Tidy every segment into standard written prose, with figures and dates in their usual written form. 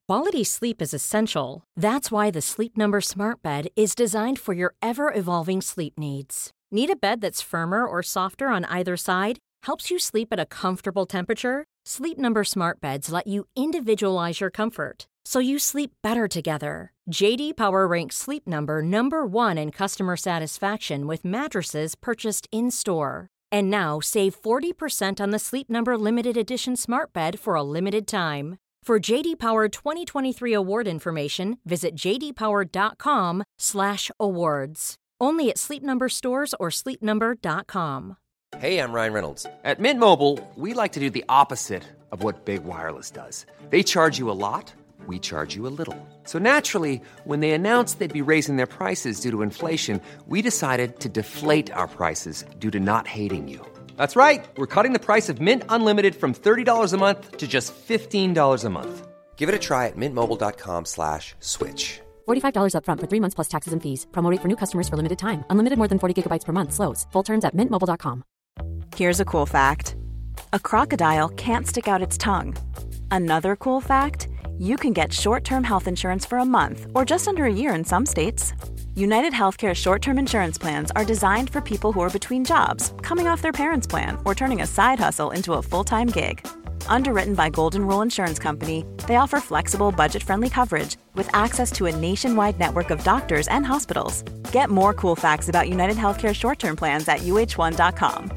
Quality sleep is essential. That's why the Sleep Number Smart Bed is designed for your ever-evolving sleep needs. Need a bed that's firmer or softer on either side? Helps you sleep at a comfortable temperature? Sleep Number Smart Beds let you individualize your comfort, so you sleep better together. J.D. Power ranks Sleep Number number 1 in customer satisfaction with mattresses purchased in-store. And now, save 40% on the Sleep Number Limited Edition Smart Bed for a limited time. For J.D. Power 2023 award information, visit jdpower.com/awards. Only at Sleep Number stores or sleepnumber.com. Hey, I'm Ryan Reynolds. At Mint Mobile, we like to do the opposite of what Big Wireless does. They charge you a lot, we charge you a little. So naturally, when they announced they'd be raising their prices due to inflation, we decided to deflate our prices due to not hating you. That's right. We're cutting the price of Mint Unlimited from $30 a month to just $15 a month. Give it a try at mintmobile.com/switch. $45 up front for 3 months plus taxes and fees. Promo rate for new customers for limited time. Unlimited more than 40 gigabytes per month. Slows full terms at mintmobile.com. Here's a cool fact. A crocodile can't stick out its tongue. Another cool fact, you can get short-term health insurance for a month or just under a year in some states. United Healthcare short-term insurance plans are designed for people who are between jobs, coming off their parents' plan, or turning a side hustle into a full-time gig. Underwritten by Golden Rule Insurance Company, they offer flexible, budget-friendly coverage with access to a nationwide network of doctors and hospitals. Get more cool facts about United Healthcare short-term plans at uh1.com.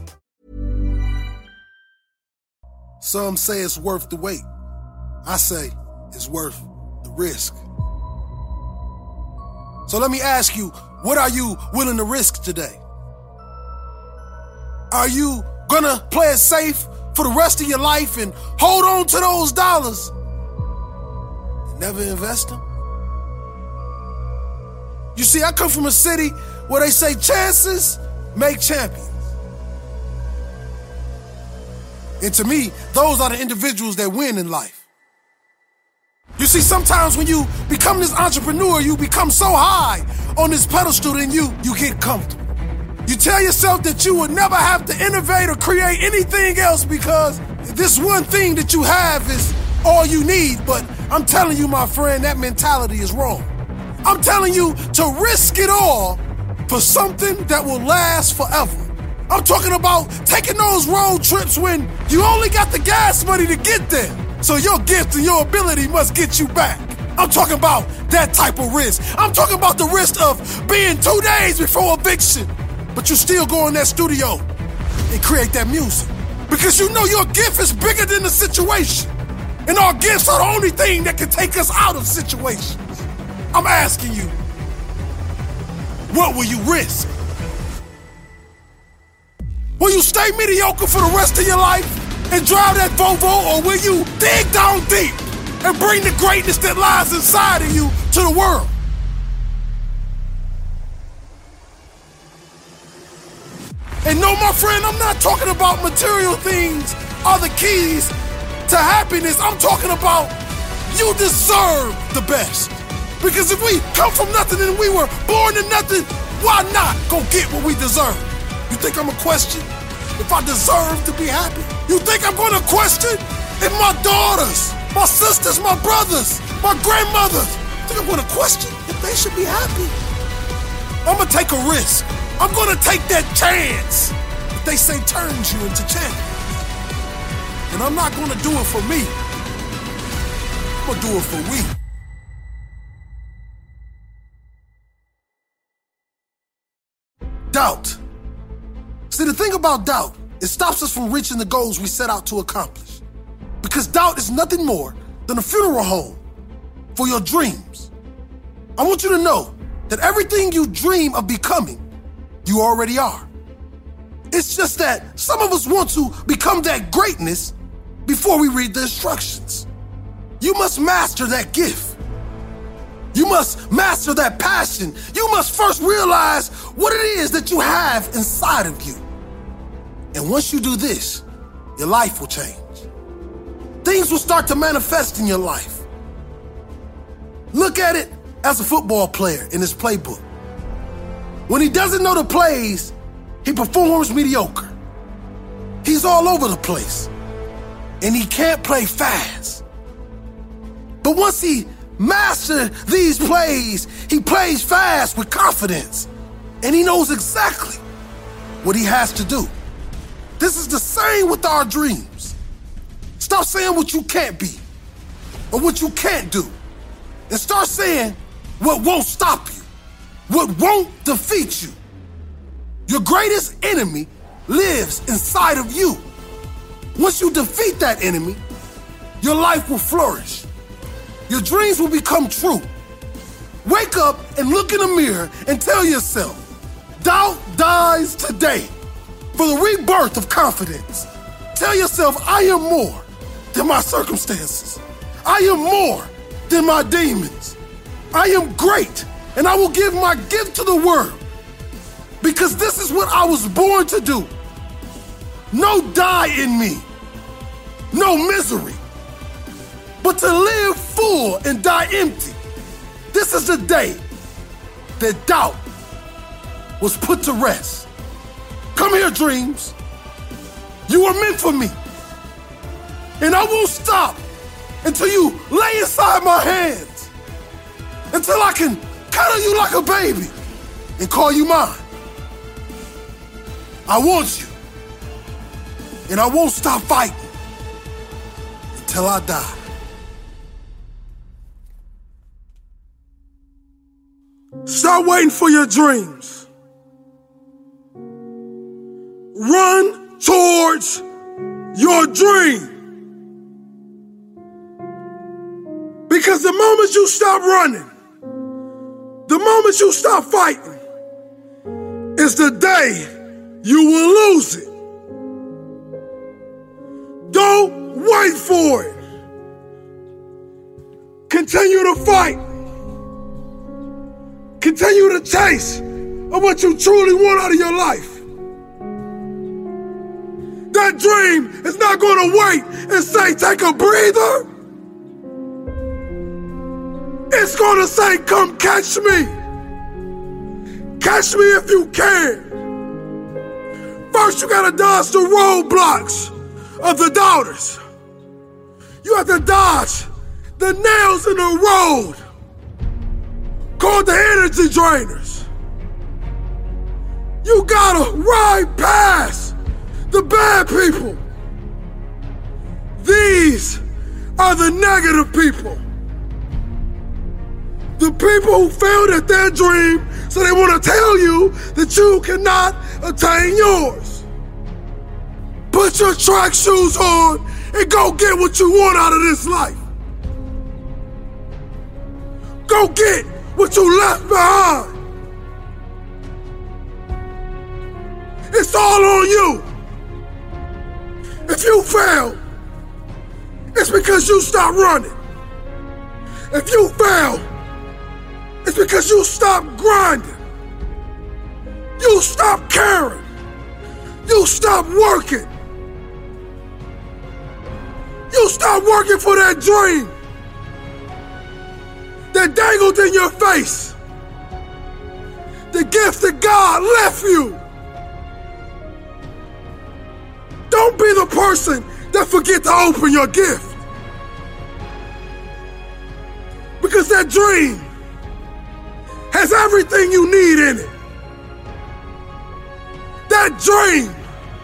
Some say it's worth the wait. I say it's worth the risk. So let me ask you, what are you willing to risk today? Are you gonna play it safe for the rest of your life and hold on to those dollars and never invest them? You see, I come from a city where they say chances make champions. And to me, those are the individuals that win in life. You see, sometimes when you become this entrepreneur, you become so high on this pedestal, then you get comfortable. You tell yourself that you would never have to innovate or create anything else because this one thing that you have is all you need. But I'm telling you, my friend, that mentality is wrong. I'm telling you to risk it all for something that will last forever. I'm talking about taking those road trips when you only got the gas money to get there. So your gift and your ability must get you back. I'm talking about that type of risk. I'm talking about the risk of being 2 days before eviction, but you still go in that studio and create that music. Because you know your gift is bigger than the situation. And our gifts are the only thing that can take us out of situations. I'm asking you, what will you risk? Will you stay mediocre for the rest of your life and drive that Volvo, or will you dig down deep and bring the greatness that lies inside of you to the world? And no, my friend, I'm not talking about material things are the keys to happiness. I'm talking about you deserve the best. Because if we come from nothing and we were born to nothing, why not go get what we deserve? You think I'm a question if I deserve to be happy? You think I'm going to question if my daughters, my sisters, my brothers, my grandmothers, think I'm going to question if they should be happy? I'm going to take a risk. I'm going to take that chance that they say turns you into champion. And I'm not going to do it for me. I'm going to do it for we. Doubt. See, the thing about doubt, it stops us from reaching the goals we set out to accomplish. Because doubt is nothing more than a funeral home for your dreams. I want you to know that everything you dream of becoming, you already are. It's just that some of us want to become that greatness before we read the instructions. You must master that gift. You must master that passion. You must first realize what it is that you have inside of you. And once you do this, your life will change. Things will start to manifest in your life. Look at it as a football player in his playbook. When he doesn't know the plays, he performs mediocre. He's all over the place. And he can't play fast. But once he masters these plays, he plays fast with confidence. And he knows exactly what he has to do. This is the same with our dreams. Stop saying what you can't be or what you can't do. And start saying what won't stop you, what won't defeat you. Your greatest enemy lives inside of you. Once you defeat that enemy, your life will flourish. Your dreams will become true. Wake up and look in the mirror and tell yourself, doubt dies today for the rebirth of confidence. Tell yourself, I am more than my circumstances. I am more than my demons. I am great, and I will give my gift to the world because this is what I was born to do. No die in me, no misery, but to live full and die empty. This is the day that doubt was put to rest. Come here, dreams. You are meant for me. And I won't stop until you lay inside my hands, until I can cuddle you like a baby and call you mine. I want you, and I won't stop fighting until I die. Start waiting for your dreams. Run towards your dream. Because the moment you stop running, the moment you stop fighting, is the day you will lose it. Don't wait for it. Continue to fight. Continue to chase of what you truly want out of your life. That dream is not going to wait and say, take a breather. It's going to say, come catch me. Catch me if you can. First, you got to dodge the roadblocks of the doubters. You have to dodge the nails in the road called the energy drainers. You got to ride past the bad people. These are the negative people. The people who failed at their dream, so they want to tell you that you cannot attain yours. Put your track shoes on and go get what you want out of this life. Go get what you left behind. It's all on you. If you fail, it's because you stopped running. If you fail, it's because you stopped grinding. You stopped caring. You stopped working. You stopped working for that dream that dangled in your face. The gift that God left you. Don't be the person that forget to open your gift. Because that dream has everything you need in it. That dream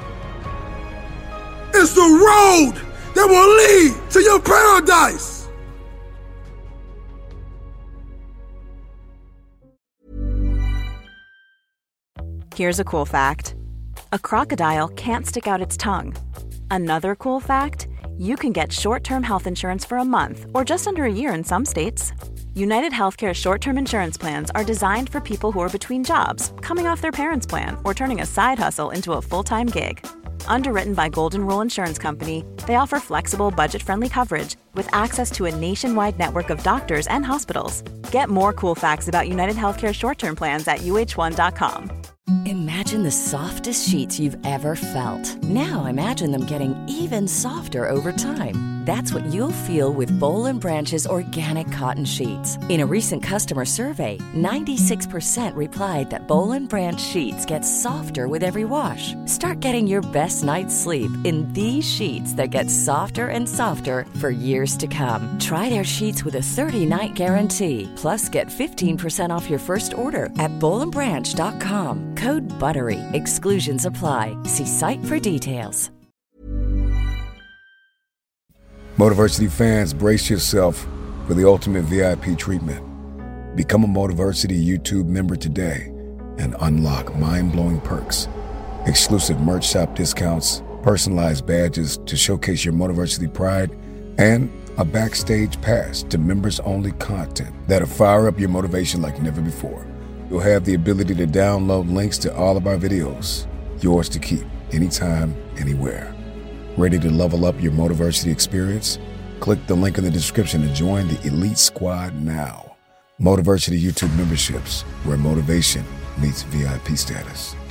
is the road that will lead to your paradise. Here's a cool fact. A crocodile can't stick out its tongue. Another cool fact, you can get short-term health insurance for a month or just under a year in some states. United Healthcare short-term insurance plans are designed for people who are between jobs, coming off their parents' plan, or turning a side hustle into a full-time gig. Underwritten by Golden Rule Insurance Company, they offer flexible, budget-friendly coverage with access to a nationwide network of doctors and hospitals. Get more cool facts about United Healthcare short-term plans at uh1.com. Imagine the softest sheets you've ever felt. Now imagine them getting even softer over time. That's what you'll feel with Boll & Branch's organic cotton sheets. In a recent customer survey, 96% replied that Boll & Branch sheets get softer with every wash. Start getting your best night's sleep in these sheets that get softer and softer for years to come. Try their sheets with a 30-night guarantee. Plus, get 15% off your first order at bollandbranch.com. Code BUTTERY. Exclusions apply. See site for details. Motiversity fans, brace yourself for the ultimate VIP treatment. Become a Motiversity YouTube member today and unlock mind-blowing perks. Exclusive merch shop discounts, personalized badges to showcase your Motiversity pride, and a backstage pass to members-only content that'll fire up your motivation like never before. You'll have the ability to download links to all of our videos, yours to keep, anytime, anywhere. Ready to level up your Motiversity experience? Click the link in the description to join the Elite Squad now. Motiversity YouTube memberships, where motivation meets VIP status.